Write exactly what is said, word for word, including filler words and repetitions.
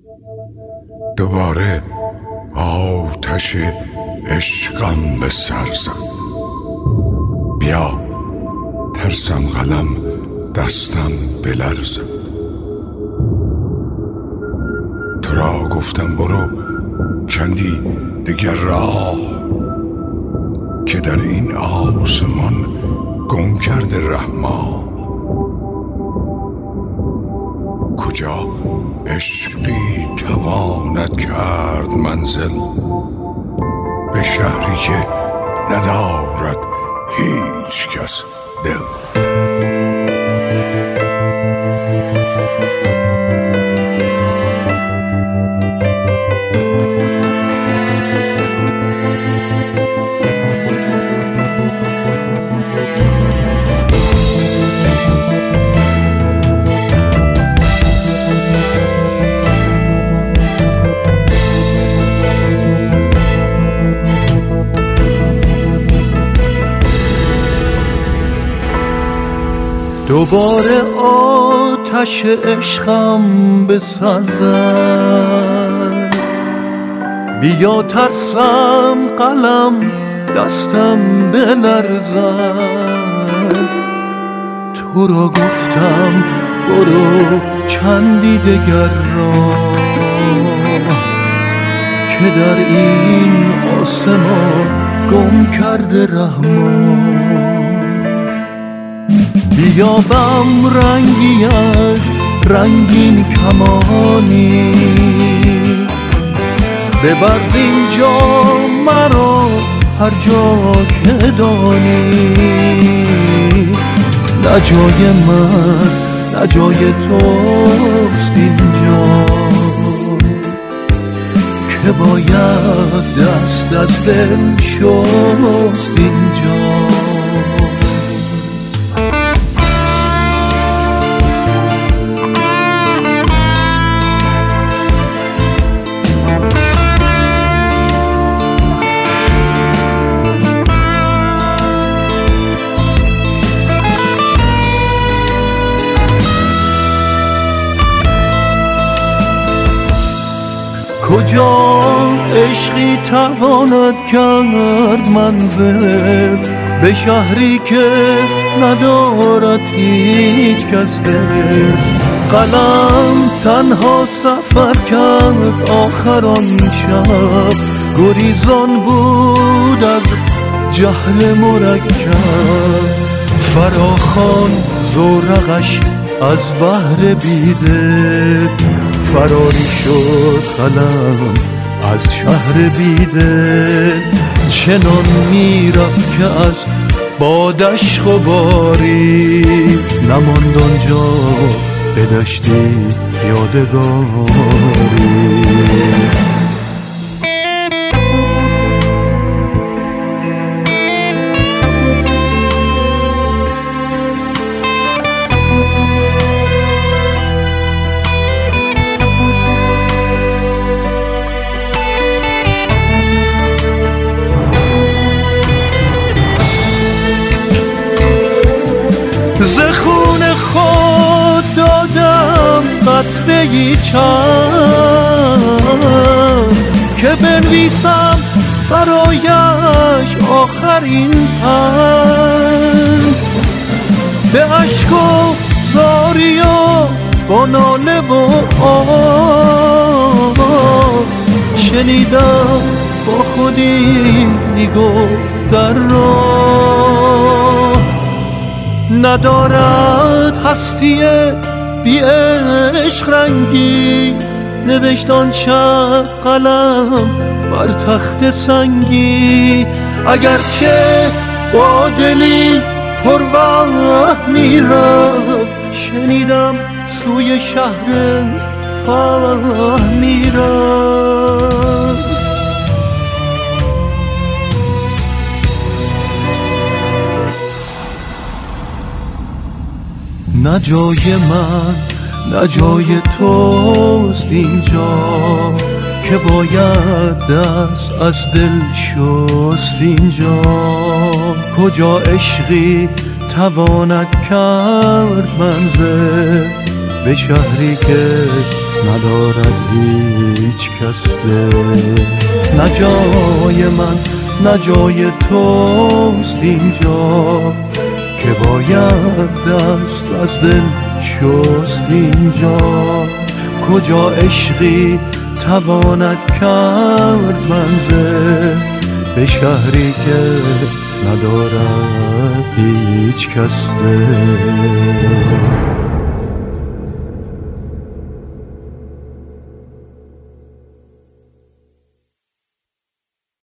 دوباره آتش عشقم به سر زد. بیا ترسم قلم دستم بلرزد. تو را گفتم برو چندی دیگر راه، که در این آسمان گم کرده رحما. کجا عشقی تواند کرد منزل، به شهری که ندارد هیچ کس دل. دوباره آتش عشقم به سر زد. بیا ترسم قلم دستم بلرزد. تو را گفتم برو چندی دگر راه، که در این آسمان گم کرده رحمان. بیابم رنگی از رنگین کمانی، ببر اینجا مرا هر جا که دانی. نه جای من نه جای توست اینجا، که باید دست از دل شست اینجا. کجا عشقی تواند کرد منزل، به شهری که ندارد هیچ کس دل. قلم تنها سفر کرد آخر آن شب، گریزان بود از جهل مرکب. فراخوان زورقش از بحر بیدل، فراری شد قلم از شهر بیدل. چنان میرفت که از بادش غباری، نماند آنجا به دشتی یادگاری. ز خون خود دادم قطره‌ای چند، که بنویسم برایش آخرین پند. به اشک و زاری و با ناله و آه، شنیدم با خودی میگفت در راه. ندارد هستی بی عشق رنگی، نوشت آن شب قلم بر تخت سنگی. اگرچه با دلی پر وهم میرفت، شنیدم سوی شهر فهم میرفت. نه جای من نه جای توست اینجا، که باید دست از دل شست اینجا. کجا عشقی تواند کرد منزل، به شهری که ندارد هیچ کس ده. نه جای من نه جای توست اینجا که باید دست از دل شست اینجا. کجا عشقی تواند کرد منزل به شهری که ندارد هیچ کس ده.